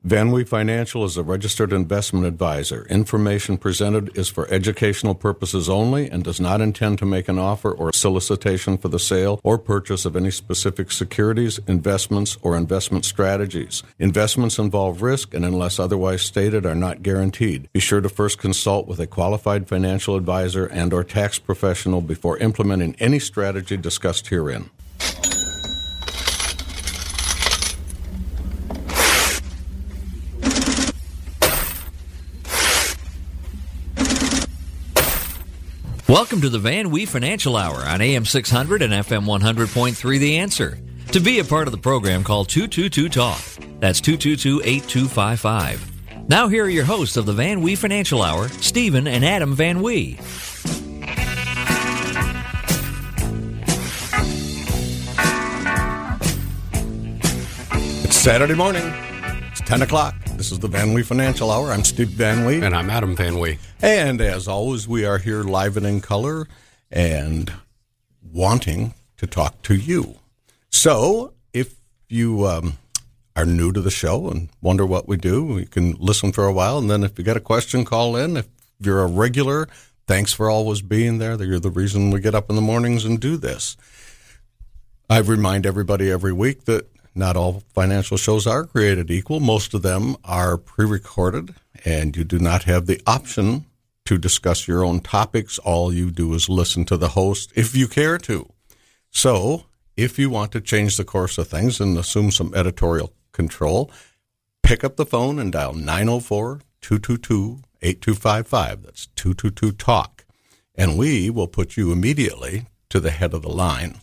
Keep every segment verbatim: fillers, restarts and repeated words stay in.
Van Wee Financial is a registered investment advisor. Information presented is for educational purposes only and does not intend to make an offer or solicitation for the sale or purchase of any specific securities, investments, or investment strategies. Investments involve risk and, unless otherwise stated, are not guaranteed. Be sure to first consult with a qualified financial advisor and or tax professional before implementing any strategy discussed herein. Welcome to the Van Wee Financial Hour on A M six hundred and F M one hundred point three The Answer. To be a part of the program, call two two two talk. That's two two two, eight two five five. Now here are your hosts of the Van Wee Financial Hour, Stephen and Adam Van Wee. It's Saturday morning. It's ten o'clock. This is the Van Wee Financial Hour. I'm Steve Van Wee. And I'm Adam Van Wee. And as always, we are here live and in color and wanting to talk to you. So if you um, are new to the show and wonder what we do, you can listen for a while. And then if you got a question, call in. If you're a regular, thanks for always being there. You're the reason we get up in the mornings and do this. I remind everybody every week that not all financial shows are created equal. Most of them are pre-recorded, and you do not have the option to discuss your own topics. All you do is listen to the host if you care to. So if you want to change the course of things and assume some editorial control, pick up the phone and dial nine oh four, two two two, eight two five five. That's two two two talk. And we will put you immediately to the head of the line.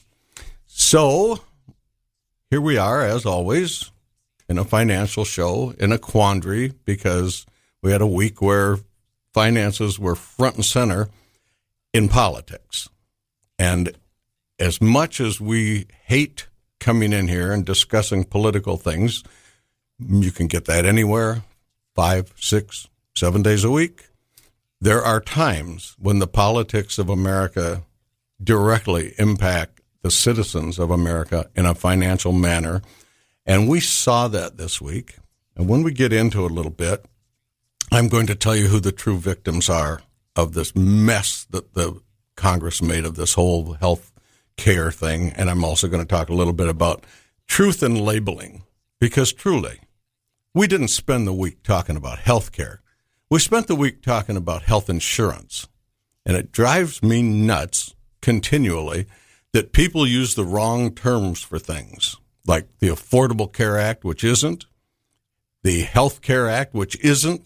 So here we are, as always, in a financial show, in a quandary, because we had a week where finances were front and center in politics. And as much as we hate coming in here and discussing political things, you can get that anywhere, five, six, seven days a week. There are times when the politics of America directly impact the citizens of America in a financial manner. And we saw that this week. And when we get into it a little bit, I'm going to tell you who the true victims are of this mess that the Congress made of this whole health care thing. And I'm also going to talk a little bit about truth in labeling, because truly, we didn't spend the week talking about health care. We spent the week talking about health insurance. And it drives me nuts continually that people use the wrong terms for things, like the Affordable Care Act, which isn't, the Health Care Act, which isn't,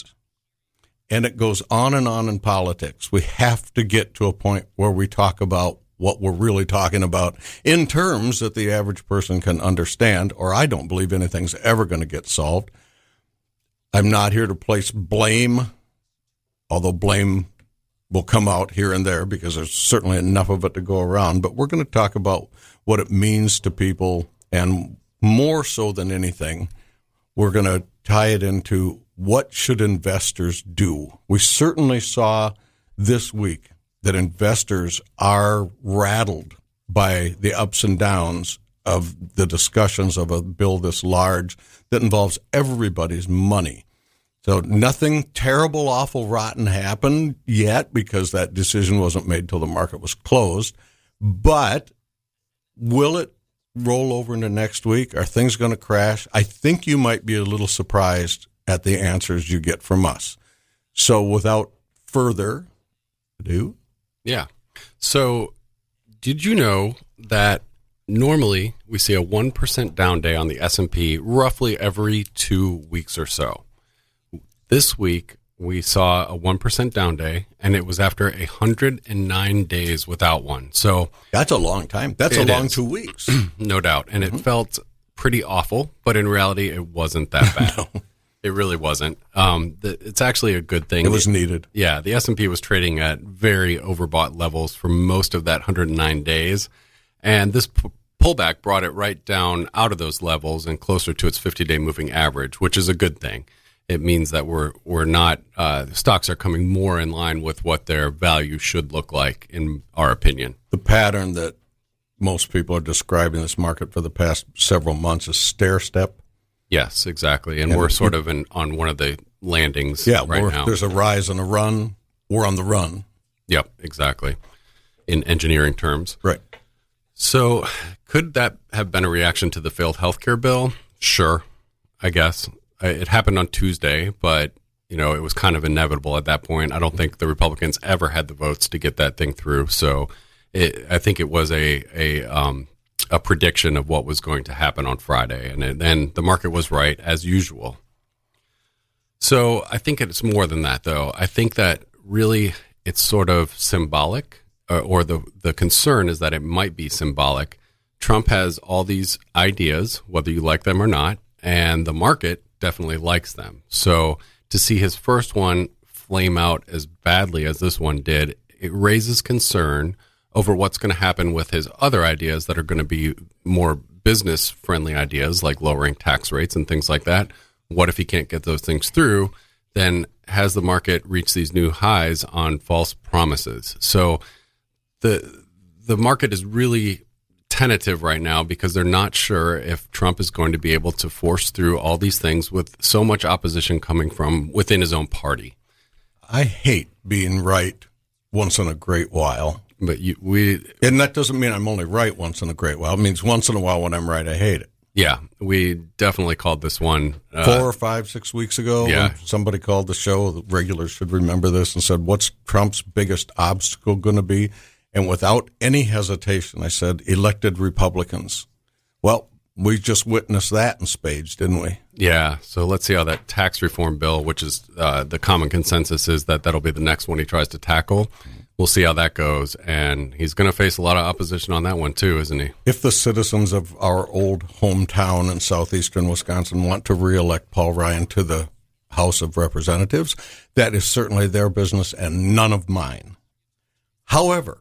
and it goes on and on in politics. We have to get to a point where we talk about what we're really talking about in terms that the average person can understand, or I don't believe anything's ever going to get solved. I'm not here to place blame, although blame will come out here and there because there's certainly enough of it to go around. But we're going to talk about what it means to people, and more so than anything, we're going to tie it into what should investors do. We certainly saw this week that investors are rattled by the ups and downs of the discussions of a bill this large that involves everybody's money. So nothing terrible, awful, rotten happened yet because that decision wasn't made till the market was closed. But will it roll over into next week? Are things going to crash? I think you might be a little surprised at the answers you get from us. So without further ado. Yeah. So did you know that normally we see a one percent down day on the S and P roughly every two weeks or so? This week, we saw a one percent down day, and it was after one hundred nine days without one. So that's a long time. That's a long is. two weeks. No doubt. And mm-hmm. It felt pretty awful, but in reality, it wasn't that bad. No. It really wasn't. Um, the, it's actually a good thing. It was needed. Yeah, the S and P was trading at very overbought levels for most of that one hundred nine days, and this p- pullback brought it right down out of those levels and closer to its fifty-day moving average, which is a good thing. It means that we're we're not uh, stocks are coming more in line with what their value should look like, in our opinion. The pattern that most people are describing this market for the past several months is stair step. Yes, exactly. And, And we're it- sort of in, on one of the landings Yeah, right we're- now. there's a rise and a run. We're on the run. Yep, exactly. In engineering terms. Right. So could that have been a reaction to the failed healthcare bill? Sure, I guess. I- It happened on Tuesday, but you know, it was kind of inevitable at that point. I don't think the Republicans ever had the votes to get that thing through. So it, I think it was a a um, a prediction of what was going to happen on Friday, and then the market was right as usual. So I think it's more than that, though. I think that really it's sort of symbolic, uh, or the the concern is that it might be symbolic. Trump has all these ideas, whether you like them or not, and the market definitely likes them. So to see his first one flame out as badly as this one did, it raises concern over what's going to happen with his other ideas that are going to be more business-friendly ideas, like lowering tax rates and things like that. What if he can't get those things through? Then has the market reached these new highs on false promises? So the the market is really tentative right now because they're not sure if Trump is going to be able to force through all these things with so much opposition coming from within his own party. I hate being right once in a great while. But you, we, And that doesn't mean I'm only right once in a great while. It means once in a while when I'm right, I hate it. yeah, we definitely called this one. Uh, Four or five, six weeks ago, yeah. when somebody called the show, the regulars should remember this, and said, what's Trump's biggest obstacle going to be? And without any hesitation, I said, elected Republicans. Well, we just witnessed that in spades, didn't we? Yeah, so let's see how that tax reform bill, which is uh, the common consensus is that that'll be the next one he tries to tackle. We'll see how that goes, and he's going to face a lot of opposition on that one too, isn't he? If the citizens of our old hometown in southeastern Wisconsin want to reelect Paul Ryan to the House of Representatives, that is certainly their business and none of mine. However,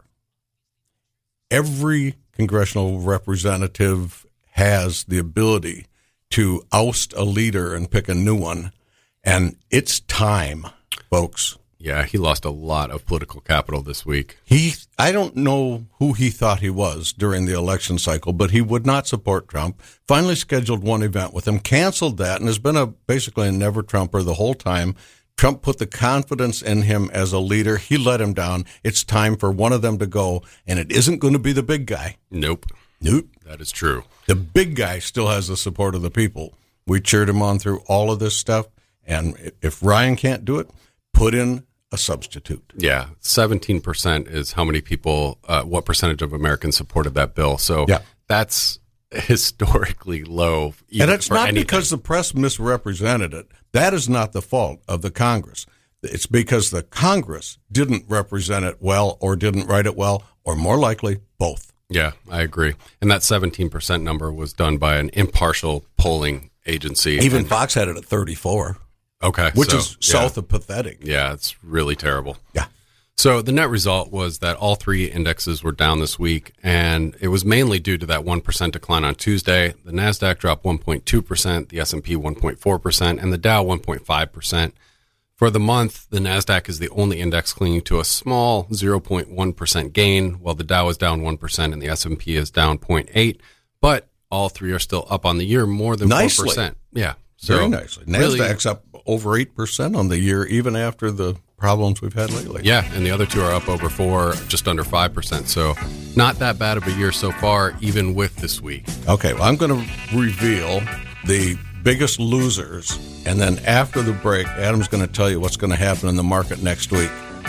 every congressional representative has the ability to oust a leader and pick a new one, and it's time, folks. Yeah, he lost a lot of political capital this week. He, I don't know who he thought he was during the election cycle, but he would not support Trump. Finally scheduled one event with him, canceled that, and has been a basically a never Trumper the whole time. Trump put the confidence in him as a leader. He let him down. It's time for one of them to go, and it isn't going to be the big guy. Nope. Nope. That is true. The big guy still has the support of the people. We cheered him on through all of this stuff, and if Ryan can't do it, put in a substitute. Yeah, seventeen percent is how many people, uh, what percentage of Americans supported that bill. So Yeah. that's historically low. And it's for not anything. because the press misrepresented it. That is not the fault of the Congress. It's because the Congress didn't represent it well or didn't write it well, or more likely, both. Yeah, I agree. And that seventeen percent number was done by an impartial polling agency. Even And- Fox had it at thirty-four, okay, which so, is yeah. south of pathetic. Yeah, it's really terrible. Yeah. So the net result was that all three indexes were down this week, and it was mainly due to that one percent decline on Tuesday. The NASDAQ dropped one point two percent, the S and P one point four percent, and the Dow one point five percent. For the month, the NASDAQ is the only index clinging to a small zero point one percent gain, while the Dow is down one percent and the S and P is down zero point eight. But all three are still up on the year more than Nicely. four percent. Yeah. So Very nicely. really- NASDAQ's up over eight percent on the year, even after the problems we've had lately. Yeah, and the other two are up over four, just under five percent. So not that bad of a year so far, even with this week. Okay, well, I'm going to reveal the biggest losers, and then after the break, Adam's going to tell you what's going to happen in the market next week.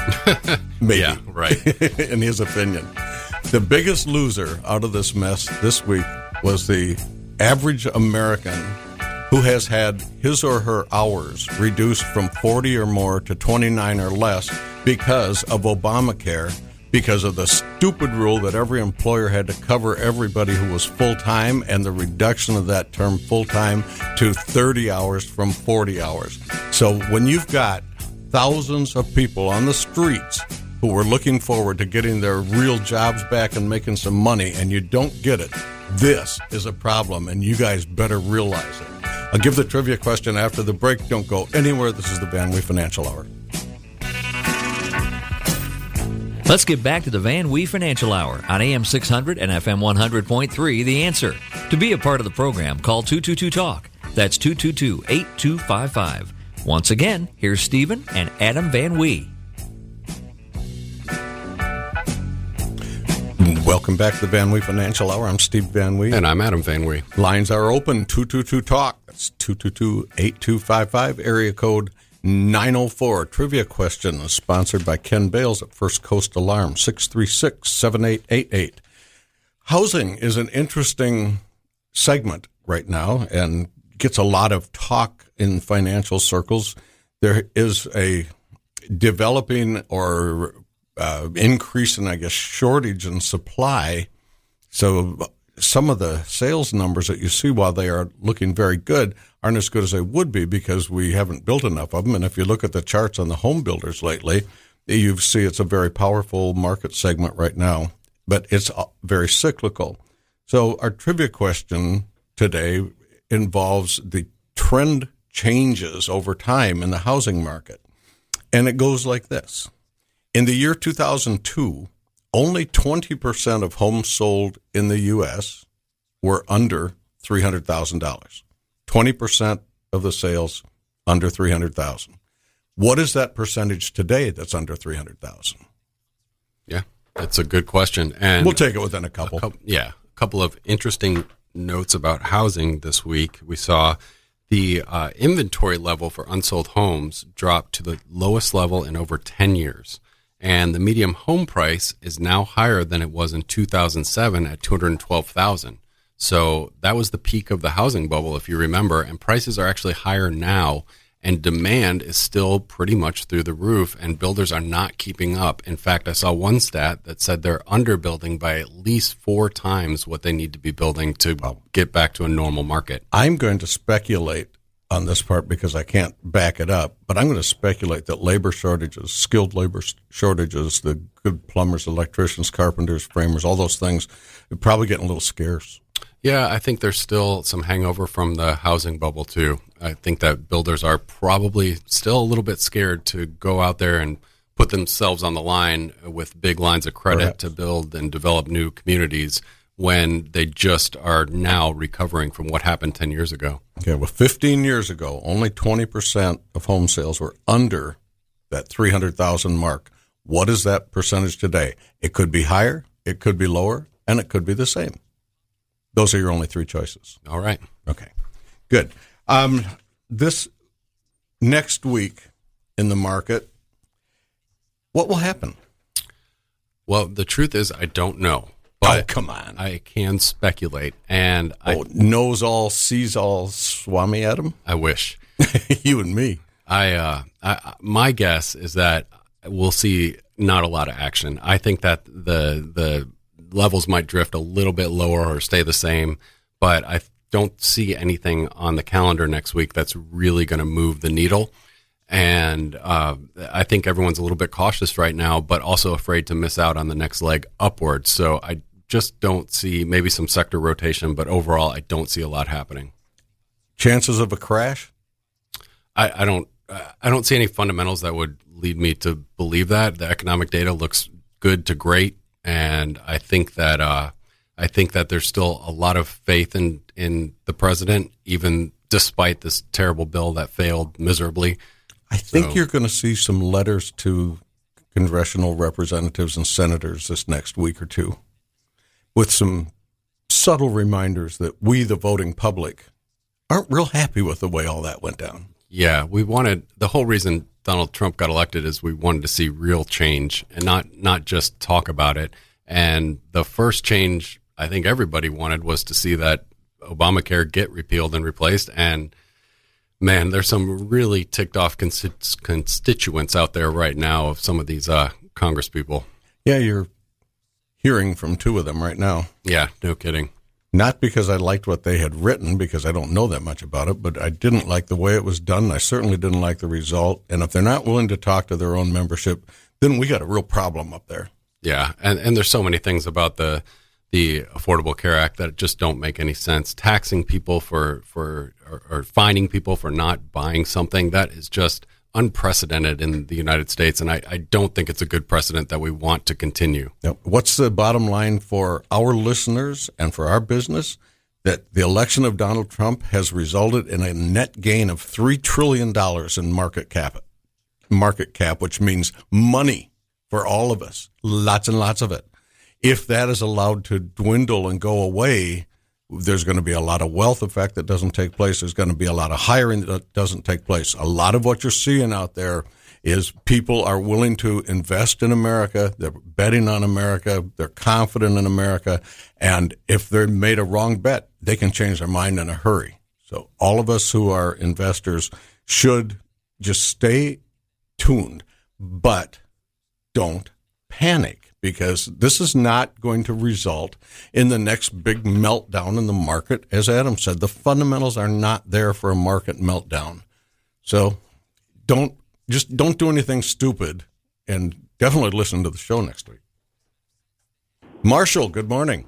Maybe. Yeah, right. In his opinion. The biggest loser out of this mess this week was the average American who has had his or her hours reduced from forty or more to twenty-nine or less because of Obamacare, because of the stupid rule that every employer had to cover everybody who was full-time, and the reduction of that term full-time to thirty hours from forty hours. So when you've got thousands of people on the streets who were looking forward to getting their real jobs back and making some money, and you don't get it, this is a problem, and you guys better realize it. I'll give the trivia question after the break. Don't go anywhere. This is the Van Wee Financial Hour. Let's get back to the Van Wee Financial Hour on A M six hundred and F M one hundred point three, The Answer. To be a part of the program, call two two two, talk. That's two two two, eight two five five. Once again, here's Stephen and Adam Van Wee. Welcome back to the Van Wee Financial Hour. I'm Steve Van Wee. And I'm Adam Van Wee. Lines are open, two two two talk. That's two two two, eight two five five, area code nine oh four. Trivia question is sponsored by Ken Bales at First Coast Alarm, six three six, seven eight eight eight. Housing is an interesting segment right now and gets a lot of talk in financial circles. There is a developing or uh, increasing, I guess, shortage in supply. So some of the sales numbers that you see, while they are looking very good, aren't as good as they would be because we haven't built enough of them. And if you look at the charts on the home builders lately, you see it's a very powerful market segment right now, but it's very cyclical. So our trivia question today involves the trend changes over time in the housing market. And it goes like this. In the year two thousand two, only twenty percent of homes sold in the U S were under three hundred thousand dollars. twenty percent of the sales under three hundred thousand dollars. What is that percentage today that's under three hundred thousand dollars? Yeah, that's a good question. And we'll take it within a couple. A couple yeah, a couple of interesting notes about housing this week. We saw the uh, inventory level for unsold homes drop to the lowest level in over ten years. And the median home price is now higher than it was in two thousand seven at two hundred twelve thousand dollars. So that was the peak of the housing bubble, if you remember, and prices are actually higher now, and demand is still pretty much through the roof, and builders are not keeping up. In fact, I saw one stat that said they're underbuilding by at least four times what they need to be building to get back to a normal market. I'm going to speculate on this part because I can't back it up, but I'm going to speculate that labor shortages, skilled labor shortages, the good plumbers, electricians, carpenters, framers, all those things, are probably getting a little scarce. Yeah, I think there's still some hangover from the housing bubble, too. I think that builders are probably still a little bit scared to go out there and put themselves on the line with big lines of credit Perhaps. to build and develop new communities when they just are now recovering from what happened ten years ago. Okay, well, fifteen years ago, only twenty percent of home sales were under that three hundred thousand mark. What is that percentage today? It could be higher, it could be lower, and it could be the same. Those are your only three choices. All right. Okay, good. Um, this next week in the market, what will happen? Well, the truth is I don't know. But oh, come on. I can speculate. And oh, I knows all, sees all, Swami Adam? I wish. You and me. I, uh, I, my guess is that we'll see not a lot of action. I think that the the levels might drift a little bit lower or stay the same, but I don't see anything on the calendar next week that's really going to move the needle. And uh, I think everyone's a little bit cautious right now, but also afraid to miss out on the next leg upwards. So I just don't see, maybe some sector rotation, but overall, I don't see a lot happening. Chances of a crash? I, I don't. I don't see any fundamentals that would lead me to believe that. The economic data looks good to great, and I think that uh, I think that there's still a lot of faith in in the president, even despite this terrible bill that failed miserably. I think so, you're going to see some letters to congressional representatives and senators this next week or two with some subtle reminders that we, the voting public, aren't real happy with the way all that went down. Yeah, we wanted, the whole reason Donald Trump got elected is we wanted to see real change and not, not just talk about it. And the first change I think everybody wanted was to see that Obamacare get repealed and replaced. And man, there's some really ticked off consti- constituents out there right now of some of these uh, Congress people. Yeah, you're hearing from two of them right now. Yeah, no kidding. Not because I liked what they had written, because I don't know that much about it, but I didn't like the way it was done. I certainly didn't like the result. And if they're not willing to talk to their own membership, then we got a real problem up there. Yeah, and, and there's so many things about the the Affordable Care Act that just don't make any sense. Taxing people for, for or, or fining people for not buying something, that is just unprecedented in the United States, and I, I don't think it's a good precedent that we want to continue. Now, what's the bottom line for our listeners and for our business? that the election of Donald Trump has resulted in a net gain of three trillion dollars in market cap, market cap, which means money for all of us, lots and lots of it. If that is allowed to dwindle and go away, there's going to be a lot of wealth effect that doesn't take place. There's going to be a lot of hiring that doesn't take place. A lot of what you're seeing out there is people are willing to invest in America. They're betting on America. They're confident in America. And if they're made a wrong bet, they can change their mind in a hurry. So all of us who are investors should just stay tuned, but don't panic, because this is not going to result in the next big meltdown in the market. As Adam said, the fundamentals are not there for a market meltdown. So don't just don't do anything stupid, and definitely listen to the show next week. Marshall, good morning.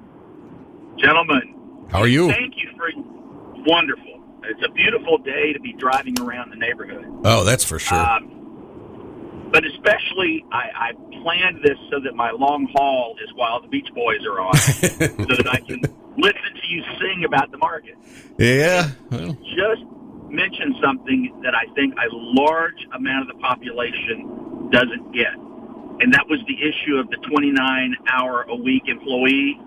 Gentlemen, how are you? Thank you for wonderful. It's a beautiful day to be driving around the neighborhood. Oh, that's for sure. Um, But especially, I, I planned this so that my long haul is while the Beach Boys are on, so that I can listen to you sing about the market. Yeah. Well. Just mention something that I think a large amount of the population doesn't get, and that was the issue of the twenty-nine hour a week employee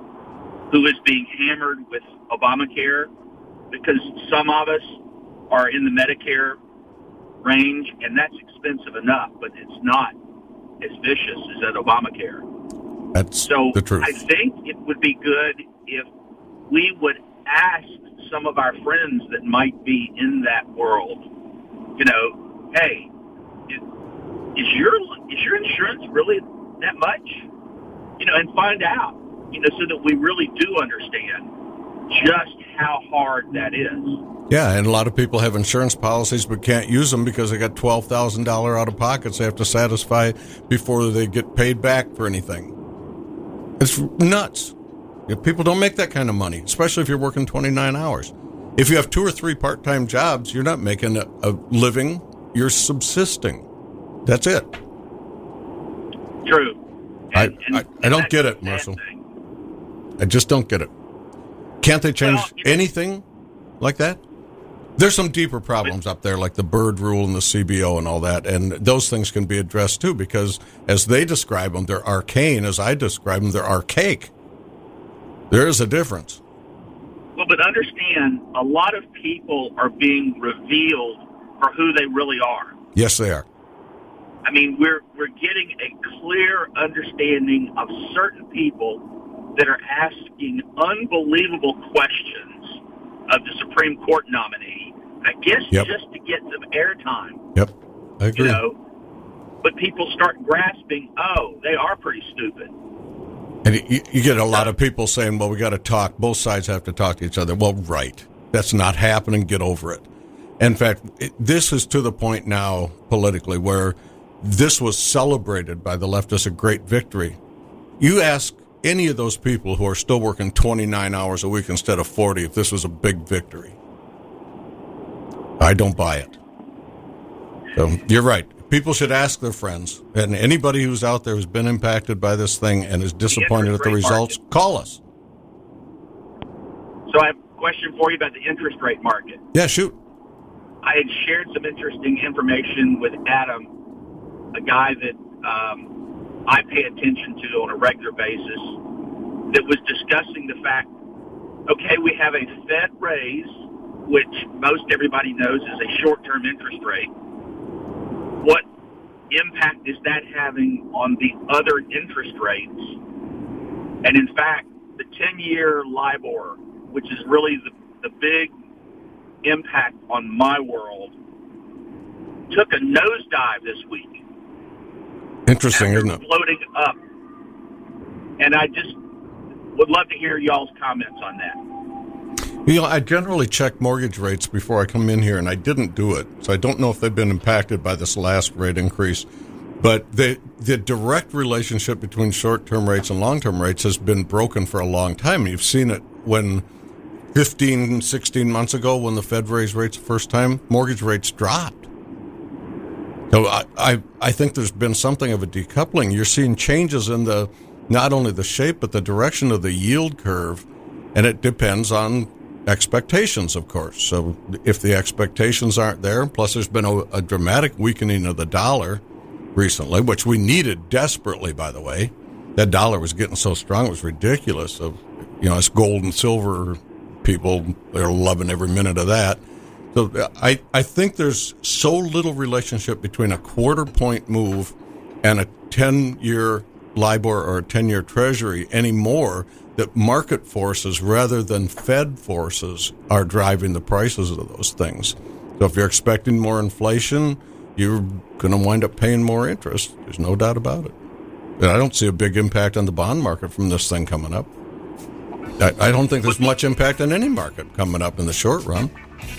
who is being hammered with Obamacare, because some of us are in the Medicare range, and that's expensive enough, but it's not as vicious as that Obamacare. That's so the truth. I think it would be good if we would ask some of our friends that might be in that world, you know, hey, is, is your is your insurance really that much? You know, and find out, you know, so that we really do understand just how hard that is. Yeah, and a lot of people have insurance policies but can't use them because they got twelve thousand dollars out of pockets they have to satisfy before they get paid back for anything. It's nuts. If people don't make that kind of money, especially if you're working twenty-nine hours. If you have two or three part-time jobs, you're not making a, a living, you're subsisting. That's it. True. And, I, I, I don't get it, Marshall. I just don't get it. Can't they change well, anything like that? There's some deeper problems up there, like the Byrd Rule and the C B O and all that, and those things can be addressed too, because as they describe them, they're arcane. As I describe them, they're archaic. There is a difference. Well, but understand, a lot of people are being revealed for who they really are. Yes, they are. I mean, we're we're getting a clear understanding of certain people that are asking unbelievable questions of the Supreme Court nominee, I guess yep. just to get some airtime. Yep, I agree. You know, but people start grasping, oh, they are pretty stupid. And you, you get a lot of people saying, well, we got to talk. Both sides have to talk to each other. Well, right. That's not happening. Get over it. In fact, it, this is to the point now politically where this was celebrated by the left as a great victory. You ask any of those people who are still working twenty-nine hours a week instead of forty if this was a big victory. I don't buy it. So you're right. People should ask their friends. And anybody who's out there who's been impacted by this thing and is disappointed at the results, market. Call us. So I have a question for you about the interest rate market. Yeah, shoot. I had shared some interesting information with Adam, a guy that um, I pay attention to on a regular basis, that was discussing the fact, okay, we have a Fed raise, which most everybody knows is a short-term interest rate. What impact is that having on the other interest rates? And in fact, the ten-year LIBOR, which is really the, the big impact on my world, took a nosedive this week. Interesting, isn't it? Floating up. And I just would love to hear y'all's comments on that. You know, I generally check mortgage rates before I come in here, and I didn't do it. So I don't know if they've been impacted by this last rate increase. But the the direct relationship between short-term rates and long-term rates has been broken for a long time. You've seen it when fifteen, sixteen months ago when the Fed raised rates the first time, mortgage rates dropped. So I, I, I think there's been something of a decoupling. You're seeing changes in the not only the shape but the direction of the yield curve. And it depends on expectations, of course. So if the expectations aren't there, plus there's been a, a dramatic weakening of the dollar recently, which we needed desperately, by the way. That dollar was getting so strong, it was ridiculous. So, you know, us gold and silver people, they're loving every minute of that. So I, I think there's so little relationship between a quarter point move and a ten-year LIBOR or a ten-year Treasury anymore, that market forces rather than Fed forces are driving the prices of those things. So if you're expecting more inflation, you're going to wind up paying more interest. There's no doubt about it. And I don't see a big impact on the bond market from this thing coming up. I, I don't think there's much impact on any market coming up in the short run.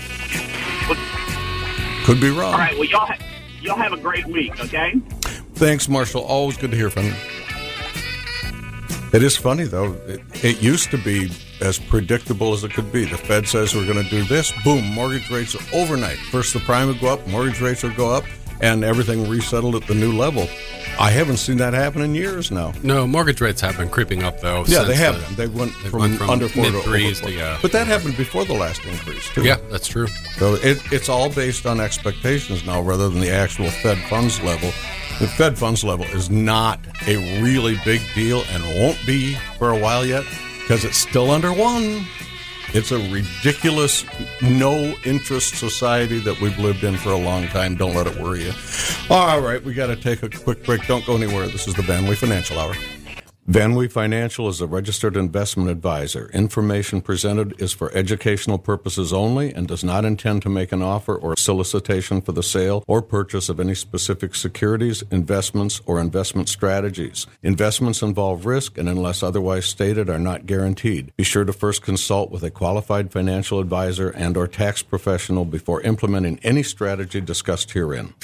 Could be wrong. All right, well, y'all, ha- y'all have a great week, okay? Thanks, Marshall. Always good to hear from you. It is funny, though. It, it used to be as predictable as it could be. The Fed says we're going to do this. Boom, mortgage rates are overnight. First the prime would go up, mortgage rates would go up, and everything resettled at the new level. I haven't seen that happen in years now. No, mortgage rates have been creeping up, though. Yeah, they have. The, they went they from, went from under four to over threes four. to, yeah. But that happened before the last increase, too. Yeah, that's true. So it, it's all based on expectations now rather than the actual Fed funds level. The Fed funds level is not a really big deal and won't be for a while yet because it's still under one. It's a ridiculous, no-interest society that we've lived in for a long time. Don't let it worry you. All right, we got to take a quick break. Don't go anywhere. This is the Van Wee Financial Hour. Van Wee Financial is a registered investment advisor. Information presented is for educational purposes only and does not intend to make an offer or solicitation for the sale or purchase of any specific securities, investments, or investment strategies. Investments involve risk and, unless otherwise stated, are not guaranteed. Be sure to first consult with a qualified financial advisor and or tax professional before implementing any strategy discussed herein.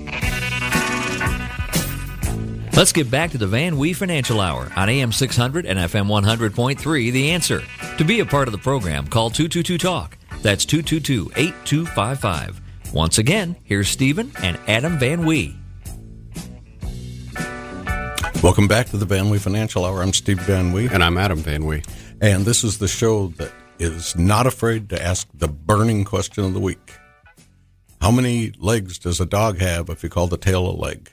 Let's get back to the Van Wee Financial Hour on A M six hundred and F M one hundred point three, The Answer. To be a part of the program, call two two two talk. That's two two two, eight two five five. Once again, here's Stephen and Adam Van Wee. Welcome back to the Van Wee Financial Hour. I'm Steve Van Wee. And I'm Adam Van Wee. And this is the show that is not afraid to ask the burning question of the week. How many legs does a dog have if you call the tail a leg?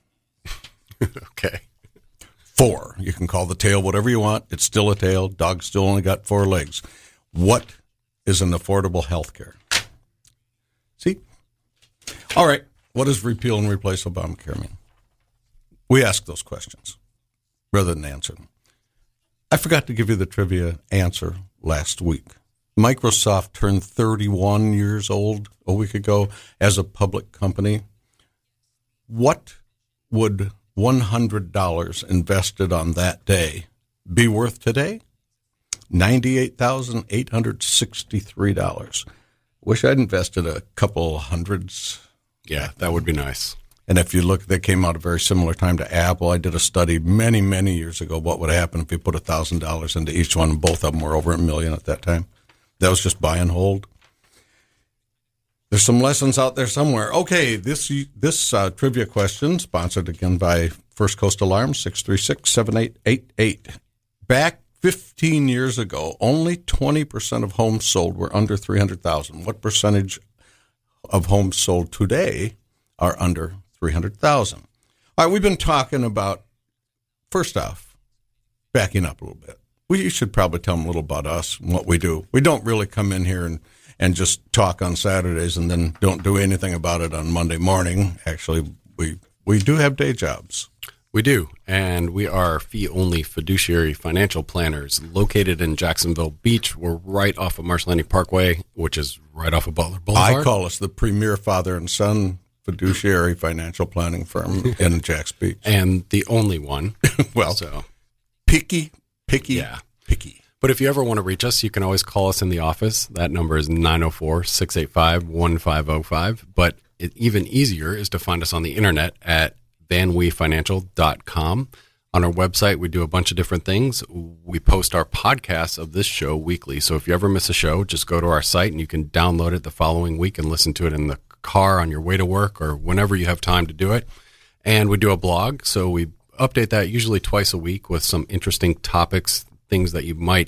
Okay. Four. You can call the tail whatever you want. It's still a tail. Dog still only got four legs. What is an affordable health care? See? All right. What does repeal and replace Obamacare mean? We ask those questions rather than answer them. I forgot to give you the trivia answer last week. Microsoft turned thirty-one years old a week ago as a public company. What would one hundred dollars invested on that day be worth today? ninety-eight thousand eight hundred sixty-three dollars. Wish I'd invested a couple hundreds. Yeah, that would be nice. And if you look, they came out a very similar time to Apple. I did a study many, many years ago. What would happen if you put one thousand dollars into each one? And both of them were over a million at that time. That was just buy and hold. There's some lessons out there somewhere. Okay, this this uh, trivia question, sponsored again by First Coast Alarm, six three six, seven eight eight eight. Back fifteen years ago, only twenty percent of homes sold were under three hundred thousand dollars. What percentage of homes sold today are under three hundred thousand dollars? All right, we've been talking about, first off, backing up a little bit. We should probably tell them a little about us and what we do. We don't really come in here and and just talk on Saturdays and then don't do anything about it on Monday morning. Actually, we we do have day jobs. We do, and we are fee-only fiduciary financial planners located in Jacksonville Beach. We're right off of Marsh Landing Parkway, which is right off of Butler Boulevard. I call us the premier father and son fiduciary financial planning firm in Jacks Beach. And the only one. Well, so picky, picky, yeah. picky. But if you ever want to reach us, you can always call us in the office. That number is nine oh four, six eight five, one five oh five. But it, even easier is to find us on the internet at van wee financial dot com. On our website, we do a bunch of different things. We post our podcasts of this show weekly. So if you ever miss a show, just go to our site and you can download it the following week and listen to it in the car on your way to work or whenever you have time to do it. And we do a blog. So we update that usually twice a week with some interesting topics, things that you might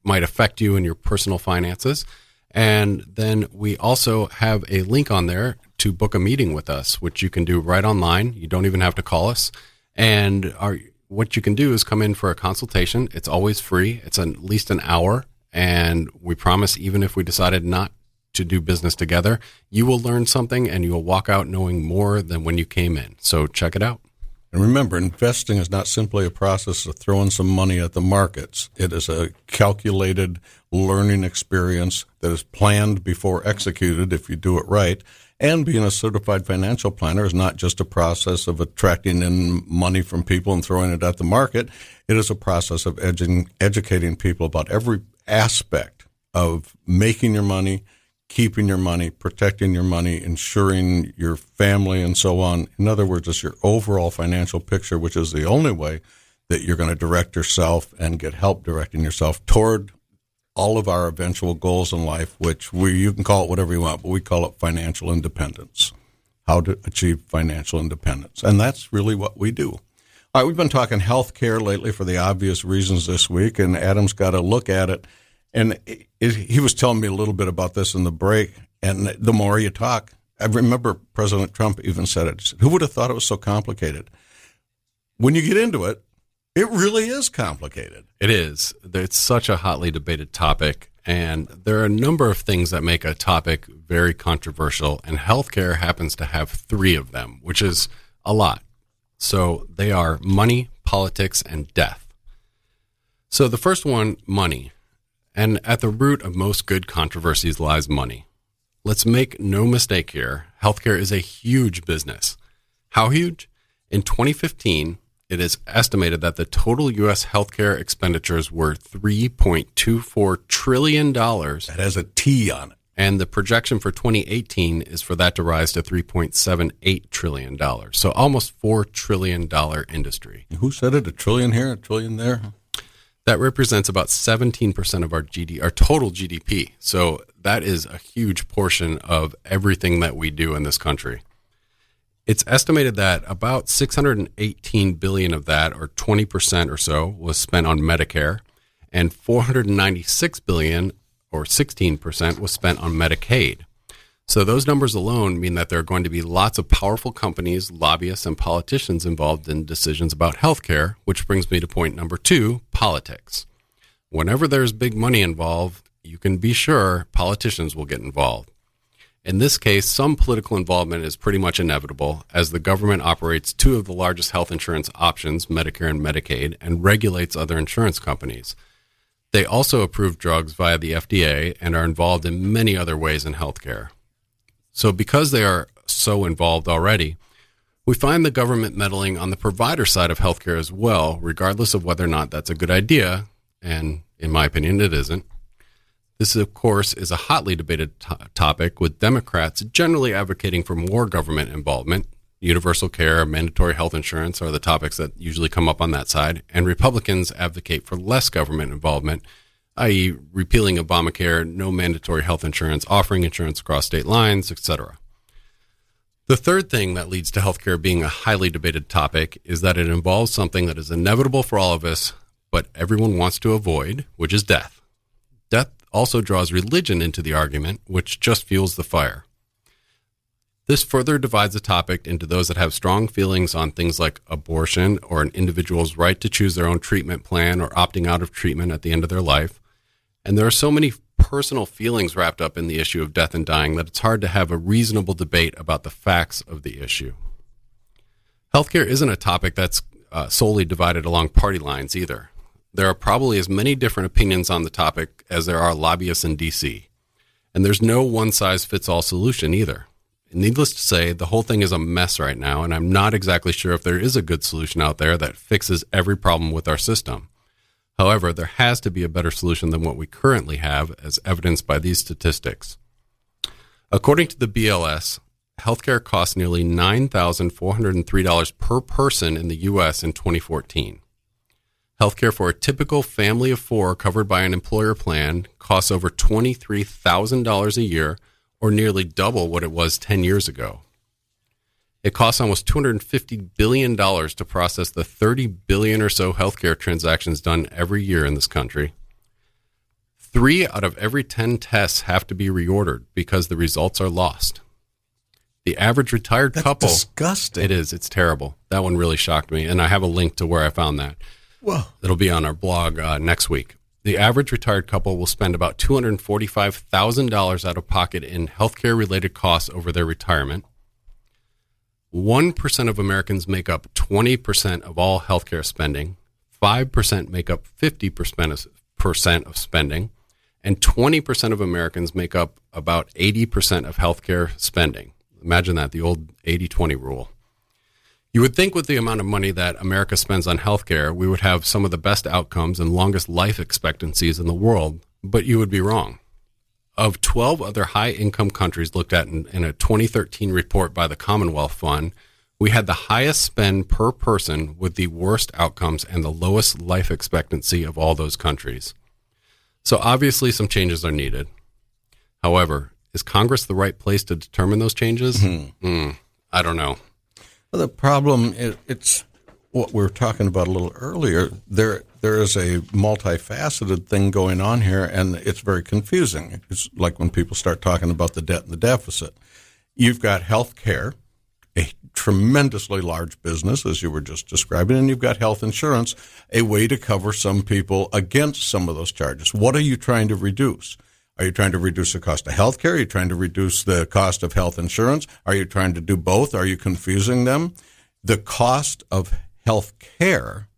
might affect you in your personal finances. And then we also have a link on there to book a meeting with us, which you can do right online. You don't even have to call us. And our, what you can do is come in for a consultation. It's always free. It's at least an hour. And we promise, even if we decided not to do business together, you will learn something and you will walk out knowing more than when you came in. So check it out. And remember, investing is not simply a process of throwing some money at the markets. It is a calculated learning experience that is planned before executed if you do it right. And being a certified financial planner is not just a process of attracting in money from people and throwing it at the market. It is a process of edu- educating people about every aspect of making your money, keeping your money, protecting your money, ensuring your family, and so on. In other words, it's your overall financial picture, which is the only way that you're going to direct yourself and get help directing yourself toward all of our eventual goals in life, which we you can call it whatever you want, but we call it financial independence, how to achieve financial independence. And that's really what we do. All right, we've been talking health care lately for the obvious reasons this week, and Adam's got to look at it. And it, it, he was telling me a little bit about this in the break, and the more you talk, I remember President Trump even said it. He said, who would have thought it was so complicated? When you get into it, it really is complicated. It is. It's such a hotly debated topic, and there are a number of things that make a topic very controversial, and healthcare happens to have three of them, which is a lot. So they are money, politics, and death. So the first one, money. And at the root of most good controversies lies money. Let's make no mistake here. Healthcare is a huge business. How huge? In twenty fifteen, it is estimated that the total U S healthcare expenditures were three point two four trillion dollars. That has a T on it. And the projection for twenty eighteen is for that to rise to three point seven eight trillion dollars. So almost four trillion dollars industry. Who said it? A trillion here, a trillion there? That represents about seventeen percent of our G D P, our total G D P. So that is a huge portion of everything that we do in this country. It's estimated that about six hundred eighteen billion dollars of that, or twenty percent or so, was spent on Medicare, and four hundred ninety-six billion dollars, or sixteen percent, was spent on Medicaid. So those numbers alone mean that there are going to be lots of powerful companies, lobbyists, and politicians involved in decisions about healthcare, which brings me to point number two, politics. Whenever there's big money involved, you can be sure politicians will get involved. In this case, some political involvement is pretty much inevitable, as the government operates two of the largest health insurance options, Medicare and Medicaid, and regulates other insurance companies. They also approve drugs via the F D A and are involved in many other ways in healthcare. So because they are so involved already, we find the government meddling on the provider side of healthcare as well, regardless of whether or not that's a good idea, and in my opinion, it isn't. This, of course, is a hotly debated to- topic, with Democrats generally advocating for more government involvement. Universal care, mandatory health insurance are the topics that usually come up on that side, and Republicans advocate for less government involvement, that is repealing Obamacare, no mandatory health insurance, offering insurance across state lines, et cetera. The third thing that leads to healthcare being a highly debated topic is that it involves something that is inevitable for all of us, but everyone wants to avoid, which is death. Death also draws religion into the argument, which just fuels the fire. This further divides the topic into those that have strong feelings on things like abortion or an individual's right to choose their own treatment plan or opting out of treatment at the end of their life. And there are so many personal feelings wrapped up in the issue of death and dying that it's hard to have a reasonable debate about the facts of the issue. Healthcare isn't a topic that's uh, solely divided along party lines either. There are probably as many different opinions on the topic as there are lobbyists in D C. And there's no one-size-fits-all solution either. Needless to say, the whole thing is a mess right now, and I'm not exactly sure if there is a good solution out there that fixes every problem with our system. However, there has to be a better solution than what we currently have, as evidenced by these statistics. According to the B L S, healthcare costs nearly nine thousand four hundred three dollars per person in the U S in twenty fourteen. Healthcare for a typical family of four covered by an employer plan costs over twenty-three thousand dollars a year, or nearly double what it was ten years ago. It costs almost two hundred fifty billion dollars to process the thirty billion or so healthcare transactions done every year in this country. Three out of every ten tests have to be reordered because the results are lost. The average retired That's couple. disgusting. It is. It's terrible. That one really shocked me. And I have a link to where I found that. Well, It'll be on our blog uh, next week. The average retired couple will spend about two hundred forty-five thousand dollars out of pocket in healthcare-related costs over their retirement. one percent of Americans make up twenty percent of all healthcare spending. five percent make up fifty percent of spending. And twenty percent of Americans make up about eighty percent of healthcare spending. Imagine that, the old eighty twenty rule. You would think with the amount of money that America spends on healthcare, we would have some of the best outcomes and longest life expectancies in the world, but you would be wrong. Of twelve other high-income countries looked at in, in a twenty thirteen report by the Commonwealth Fund, we had the highest spend per person with the worst outcomes and the lowest life expectancy of all those countries. So obviously some changes are needed. However, is Congress the right place to determine those changes? Mm-hmm. Mm, I don't know. Well, the problem is, it's what we were talking about a little earlier. There, there is a multifaceted thing going on here, and it's very confusing. It's like when people start talking about the debt and the deficit. You've got health care, a tremendously large business, as you were just describing, and you've got health insurance, a way to cover some people against some of those charges. What are you trying to reduce? Are you trying to reduce the cost of health care? Are you trying to reduce the cost of health insurance? Are you trying to do both? Are you confusing them? The cost of health care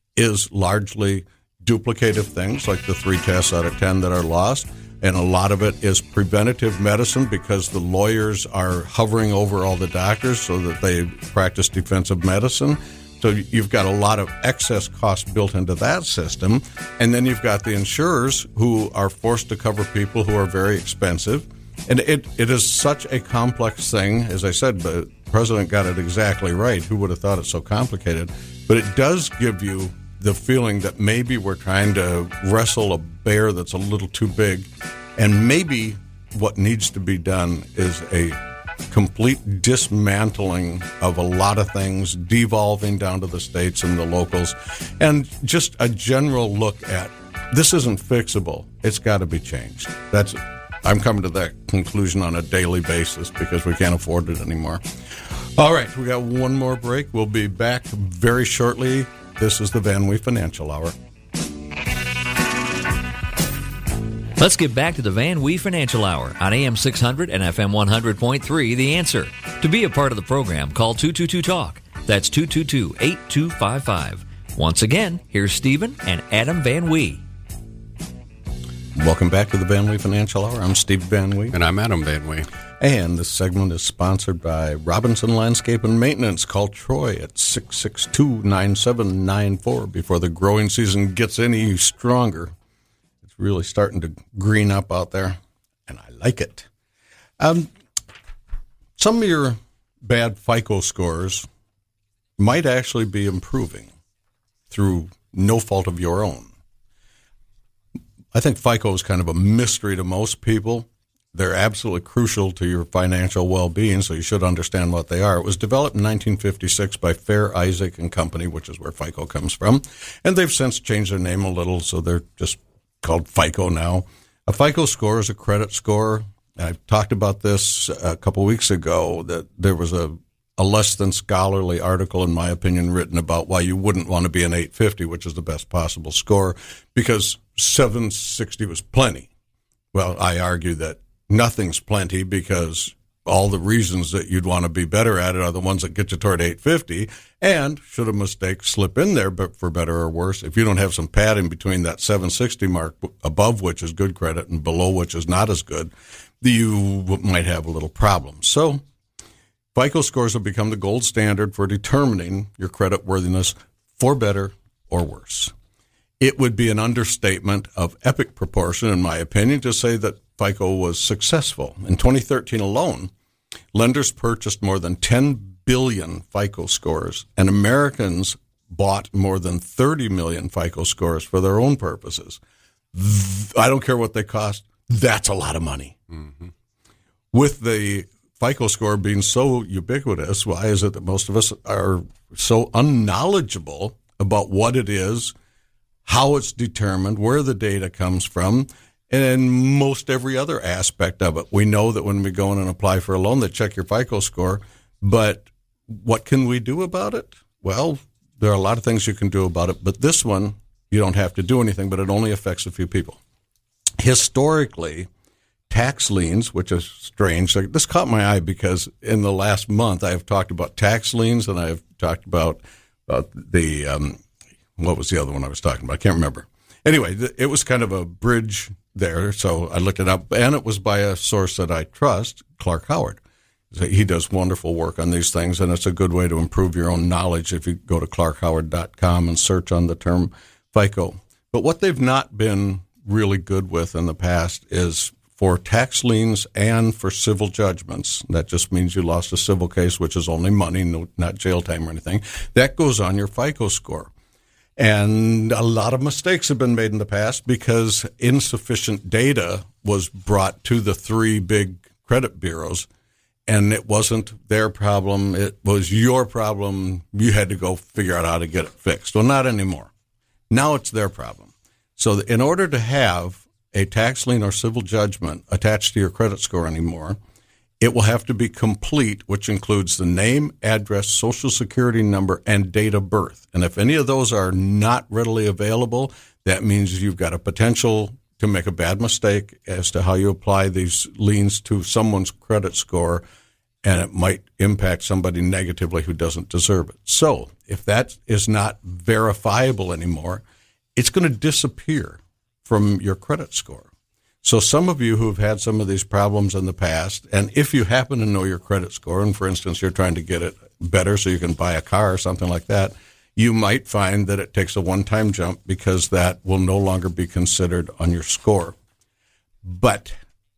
is largely duplicative things like the three tests out of ten that are lost. And a lot of it is preventative medicine because the lawyers are hovering over all the doctors so that they practice defensive medicine. So you've got a lot of excess costs built into that system. And then you've got the insurers who are forced to cover people who are very expensive. And it, it is such a complex thing. As I said, the president got it exactly right. Who would have thought it's so complicated? But it does give you the feeling that maybe we're trying to wrestle a bear that's a little too big. And maybe what needs to be done is a complete dismantling of a lot of things, devolving down to the states and the locals, and just a general look at this isn't fixable. It's got to be changed. That's I'm coming to that conclusion on a daily basis because we can't afford it anymore. All right, we got one more break. We'll be back very shortly. This is the Van Wee Financial Hour. Let's get back to the Van Wee Financial Hour on A M six hundred and F M one hundred point three, The Answer. To be a part of the program, call two two two talk. That's two two two, eight two five five. Once again, here's Stephen and Adam Van Wee. Welcome back to the Van Wee Financial Hour. I'm Steve Van Wee. And I'm Adam Van Wee. And this segment is sponsored by Robinson Landscape and Maintenance. Call Troy at six six two, nine seven nine four before the growing season gets any stronger. Really starting to green up out there, and I like it. Um, some of your bad FICO scores might actually be improving through no fault of your own. I think FICO is kind of a mystery to most people. They're absolutely crucial to your financial well-being, so you should understand what they are. It was developed in nineteen fifty-six by Fair, Isaac and Company, which is where FICO comes from, and they've since changed their name a little, so they're just called FICO now. A FICO score is a credit score. I talked about this a couple weeks ago, that there was a, a less than scholarly article, in my opinion, written about why you wouldn't want to be an eight fifty, which is the best possible score, because seven sixty was plenty. Well, I argue that nothing's plenty because all the reasons that you'd want to be better at it are the ones that get you toward eight fifty. And should a mistake slip in there, but for better or worse, if you don't have some padding between that seven sixty mark, above which is good credit and below which is not as good, you might have a little problem. So FICO scores have become the gold standard for determining your credit worthiness for better or worse. It would be an understatement of epic proportion, in my opinion, to say that FICO was successful. In twenty thirteen alone, lenders purchased more than ten billion FICO scores, and Americans bought more than thirty million FICO scores for their own purposes. I don't care what they cost. That's a lot of money. Mm-hmm. With the FICO score being so ubiquitous, why is it that most of us are so unknowledgeable about what it is, how it's determined, where the data comes from, and in most every other aspect of it. We know that when we go in and apply for a loan, they check your FICO score, but what can we do about it? Well, there are a lot of things you can do about it, but this one, you don't have to do anything, but it only affects a few people. Historically, tax liens, which is strange. This caught my eye because in the last month I have talked about tax liens and I have talked about, about the, um, what was the other one I was talking about? I can't remember. Anyway, it was kind of a bridge there, so I looked it up, and it was by a source that I trust, Clark Howard. He does wonderful work on these things, and it's a good way to improve your own knowledge if you go to clark howard dot com and search on the term FICO. But what they've not been really good with in the past is for tax liens and for civil judgments. That just means you lost a civil case, which is only money, no, not jail time or anything. That goes on your FICO score. And a lot of mistakes have been made in the past because insufficient data was brought to the three big credit bureaus, and it wasn't their problem. It was your problem. You had to go figure out how to get it fixed. Well, not anymore. Now it's their problem. So in order to have a tax lien or civil judgment attached to your credit score anymore, it will have to be complete, which includes the name, address, social security number, and date of birth. And if any of those are not readily available, that means you've got a potential to make a bad mistake as to how you apply these liens to someone's credit score, and it might impact somebody negatively who doesn't deserve it. So if that is not verifiable anymore, it's going to disappear from your credit score. So some of you who have had some of these problems in the past, and if you happen to know your credit score, and for instance, you're trying to get it better so you can buy a car or something like that, you might find that it takes a one-time jump because that will no longer be considered on your score. But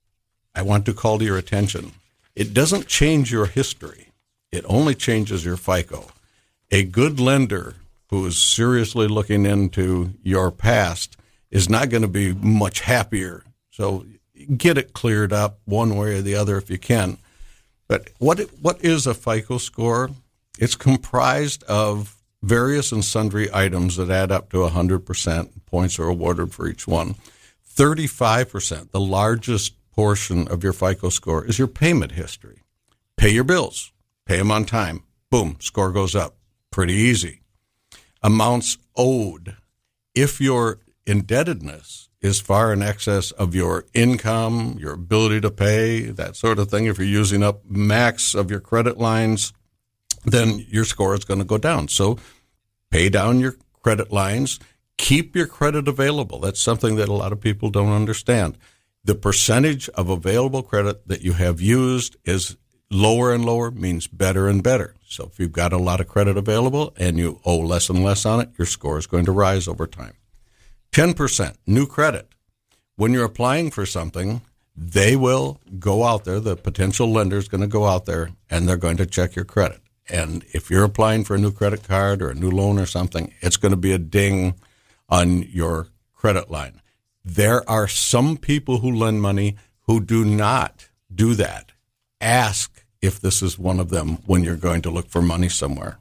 I want to call to your attention, it doesn't change your history. It only changes your FICO. A good lender who is seriously looking into your past is not going to be much happier. So get it cleared up one way or the other if you can. But what what is a FICO score? It's comprised of various and sundry items that add up to one hundred percent. Points are awarded for each one. thirty-five percent, the largest portion of your FICO score, is your payment history. Pay your bills. Pay them on time. Boom, score goes up. Pretty easy. Amounts owed. If your indebtedness is far in excess of your income, your ability to pay, that sort of thing, if you're using up max of your credit lines, then your score is going to go down. So pay down your credit lines. Keep your credit available. That's something that a lot of people don't understand. The percentage of available credit that you have used is lower and lower, means better and better. So if you've got a lot of credit available and you owe less and less on it, your score is going to rise over time. ten percent, new credit. When you're applying for something, they will go out there, the potential lender is going to go out there, and they're going to check your credit. And if you're applying for a new credit card or a new loan or something, it's going to be a ding on your credit line. There are some people who lend money who do not do that. Ask if this is one of them when you're going to look for money somewhere.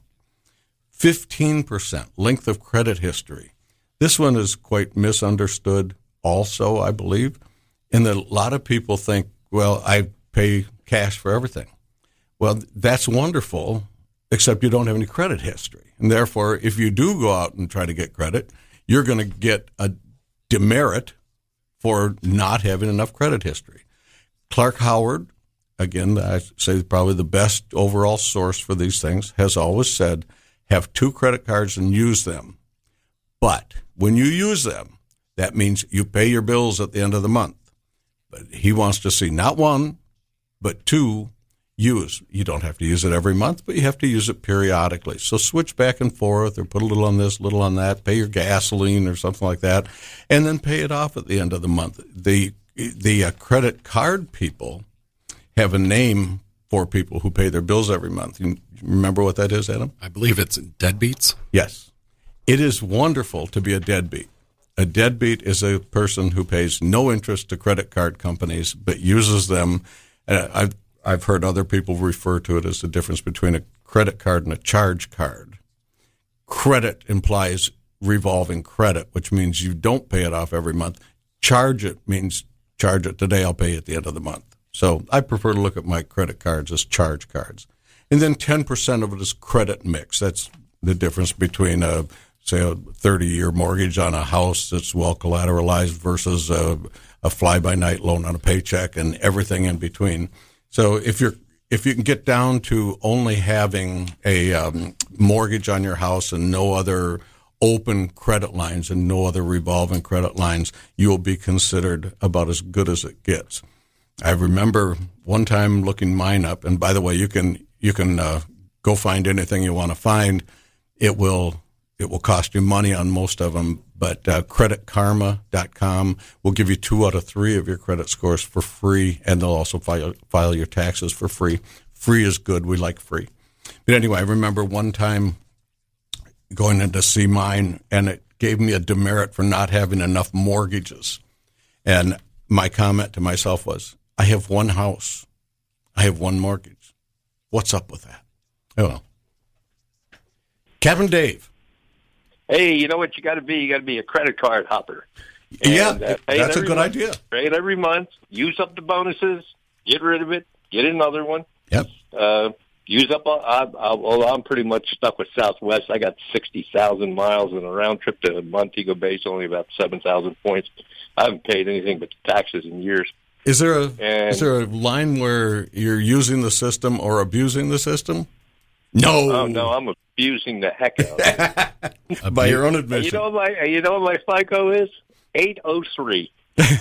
fifteen percent, length of credit history. This one is quite misunderstood also, I believe, in that a lot of people think, well, I pay cash for everything. Well, that's wonderful, except you don't have any credit history. And therefore, if you do go out and try to get credit, you're going to get a demerit for not having enough credit history. Clark Howard, again, I say probably the best overall source for these things, has always said, have two credit cards and use them. But when you use them, that means you pay your bills at the end of the month. But he wants to see not one, but two use. You don't have to use it every month, but you have to use it periodically. So switch back and forth or put a little on this, a little on that, pay your gasoline or something like that, and then pay it off at the end of the month. The, the uh, credit card people have a name for people who pay their bills every month. You remember what that is, Adam? I believe it's deadbeats. Yes. It is wonderful to be a deadbeat. A deadbeat is a person who pays no interest to credit card companies but uses them. Uh, I've, I've heard other people refer to it as the difference between a credit card and a charge card. Credit implies revolving credit, which means you don't pay it off every month. Charge it means charge it today, I'll pay you at the end of the month. So I prefer to look at my credit cards as charge cards. And then ten percent of it is credit mix. That's the difference between, a, say, a thirty-year mortgage on a house that's well collateralized versus a, a fly-by-night loan on a paycheck and everything in between. So if you're if you can get down to only having a um, mortgage on your house and no other open credit lines and no other revolving credit lines, you will be considered about as good as it gets. I remember one time looking mine up, and by the way, you can you can uh, go find anything you want to find. It will it will cost you money on most of them, but uh, credit karma dot com will give you two out of three of your credit scores for free, and they'll also file file your taxes for free. Free is good. We like free. But anyway, I remember one time going in to see mine, and it gave me a demerit for not having enough mortgages. And my comment to myself was, I have one house. I have one mortgage. What's up with that? Oh, well. Kevin Dave. Hey, you know what you got to be? You got to be a credit card hopper. And, yeah, uh, that's a good month, idea. Pay it every month. Use up the bonuses. Get rid of it. Get another one. Yep. Uh, use up. I, I, well, I'm pretty much stuck with Southwest. I got sixty thousand miles, and a round trip to Montego Bay is only about seven thousand points. I haven't paid anything but taxes in years. Is there a and, is there a line where you're using the system or abusing the system? No. Oh no, I'm abusing the heck out of it. By your own admission. You know what my you know what my FICO is? eight oh three.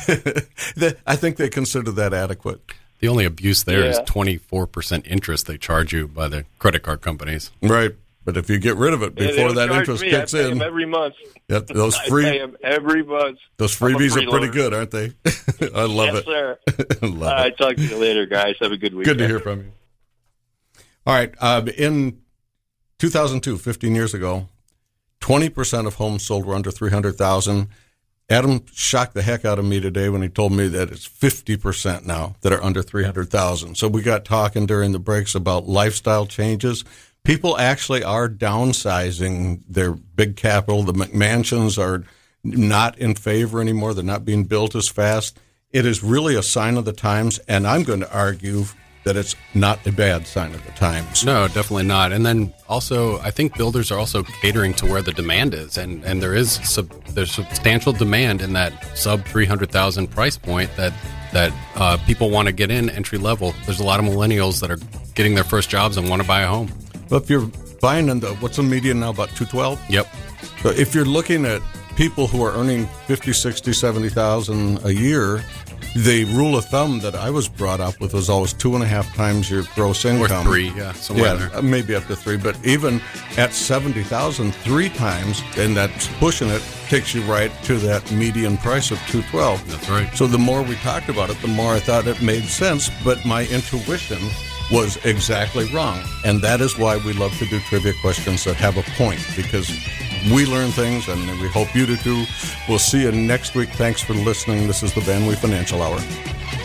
I think they consider that adequate. The only abuse there yeah. is twenty-four percent interest they charge you by the credit card companies. Right. But if you get rid of it before yeah, that interest me. kicks I pay in, them every month. Yep, those free, I pay them every month. Those freebies free are pretty loader. good, aren't they? I love yes, it. Sir. I love All right, it. talk to you later, guys. Have a good week. Good to hear from you. All right. Uh, in two thousand two, fifteen years ago, twenty percent of homes sold were under three hundred thousand dollars. Adam shocked the heck out of me today when he told me that it's fifty percent now that are under three hundred thousand dollars. So we got talking during the breaks about lifestyle changes. People actually are downsizing their big capital. The McMansions are not in favor anymore. They're not being built as fast. It is really a sign of the times, and I'm going to argue that it's not a bad sign of the times. No, definitely not. And then also, I think builders are also catering to where the demand is, and, and there is sub, there's substantial demand in that sub three hundred thousand price point that that uh, people want to get in entry level. There's a lot of millennials that are getting their first jobs and want to buy a home. But if you're buying in the, what's the median now, about two twelve? Yep. So if you're looking at people who are earning fifty, sixty, seventy thousand a year, the rule of thumb that I was brought up with was always two and a half times your gross income. Or three, yeah, somewhere yeah, there. Maybe up to three. But even at seventy thousand, three times, and that's pushing it, takes you right to that median price of two twelve. That's right. So the more we talked about it, the more I thought it made sense. But my intuition was exactly wrong. And that is why we love to do trivia questions that have a point, because we learn things, and we hope you do too. We'll see you next week. Thanks for listening. This is the Van Wee Financial Hour.